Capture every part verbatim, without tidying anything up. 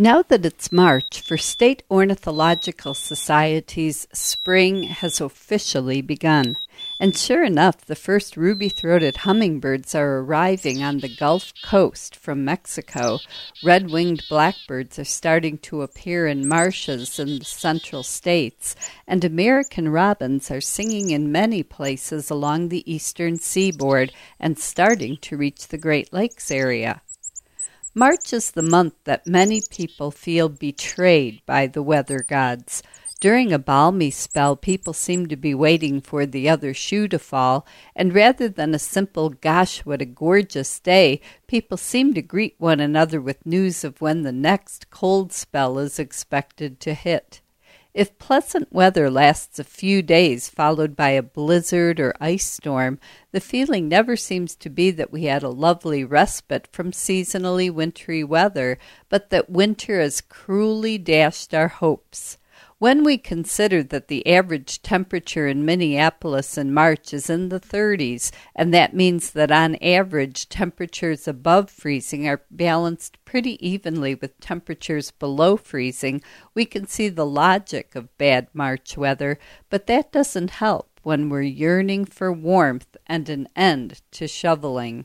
Now that it's March, for state ornithological societies, spring has officially begun. And sure enough, the first ruby-throated hummingbirds are arriving on the Gulf Coast from Mexico. Red-winged blackbirds are starting to appear in marshes in the central states, and American robins are singing in many places along the eastern seaboard and starting to reach the Great Lakes area. March is the month that many people feel betrayed by the weather gods. During a balmy spell, people seem to be waiting for the other shoe to fall, and rather than a simple, gosh, what a gorgeous day, people seem to greet one another with news of when the next cold spell is expected to hit. If pleasant weather lasts a few days followed by a blizzard or ice storm, the feeling never seems to be that we had a lovely respite from seasonally wintry weather, but that winter has cruelly dashed our hopes. When we consider that the average temperature in Minneapolis in March is in the thirties, and that means that on average temperatures above freezing are balanced pretty evenly with temperatures below freezing, we can see the logic of bad March weather, but that doesn't help when we're yearning for warmth and an end to shoveling.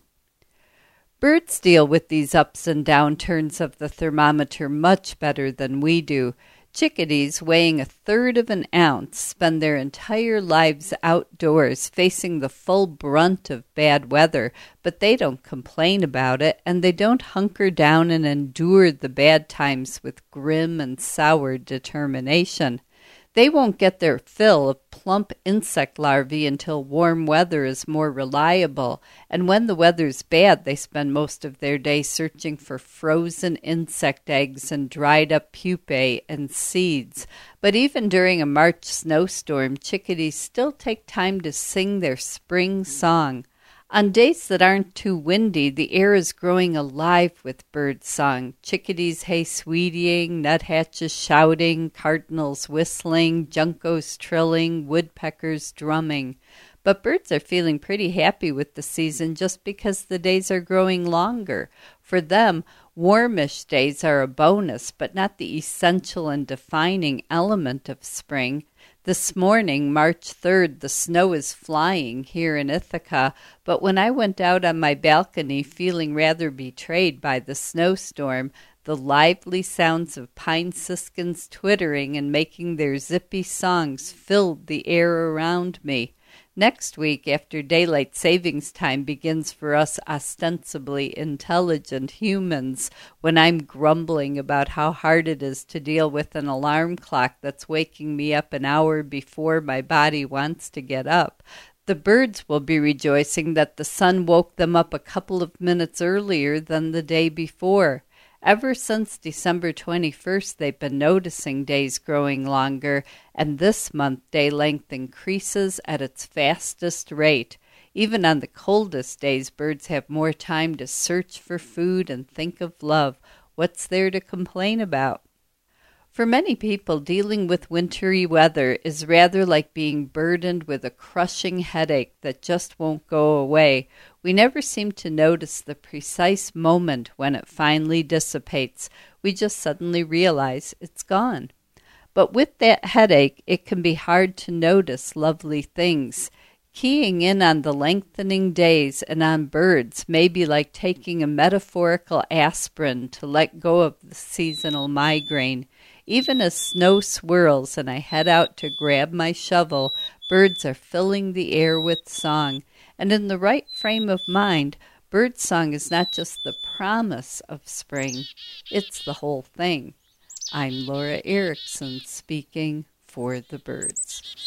Birds deal with these ups and downturns of the thermometer much better than we do. Chickadees weighing a third of an ounce spend their entire lives outdoors facing the full brunt of bad weather, but they don't complain about it, and they don't hunker down and endure the bad times with grim and sour determination. They won't get their fill of plump insect larvae until warm weather is more reliable, and when the weather's bad, they spend most of their day searching for frozen insect eggs and dried-up pupae and seeds. But even during a March snowstorm, chickadees still take time to sing their spring song. On days that aren't too windy, the air is growing alive with bird song. Chickadees hey-sweetying, nuthatches shouting, cardinals whistling, juncos trilling, woodpeckers drumming. But birds are feeling pretty happy with the season just because the days are growing longer. For them, warmish days are a bonus, but not the essential and defining element of spring. This morning, March third, the snow is flying here in Ithaca, but when I went out on my balcony feeling rather betrayed by the snowstorm, the lively sounds of pine siskins twittering and making their zippy songs filled the air around me. Next week, after daylight savings time begins for us ostensibly intelligent humans, when I'm grumbling about how hard it is to deal with an alarm clock that's waking me up an hour before my body wants to get up, the birds will be rejoicing that the sun woke them up a couple of minutes earlier than the day before. Ever since December twenty-first, they've been noticing days growing longer, and this month day length increases at its fastest rate. Even on the coldest days, birds have more time to search for food and think of love. What's there to complain about? For many people, dealing with wintry weather is rather like being burdened with a crushing headache that just won't go away. We never seem to notice the precise moment when it finally dissipates. We just suddenly realize it's gone. But with that headache, it can be hard to notice lovely things. Keying in on the lengthening days and on birds may be like taking a metaphorical aspirin to let go of the seasonal migraine. Even as snow swirls and I head out to grab my shovel, birds are filling the air with song. And in the right frame of mind, bird song is not just the promise of spring, it's the whole thing. I'm Laura Erickson speaking for the birds.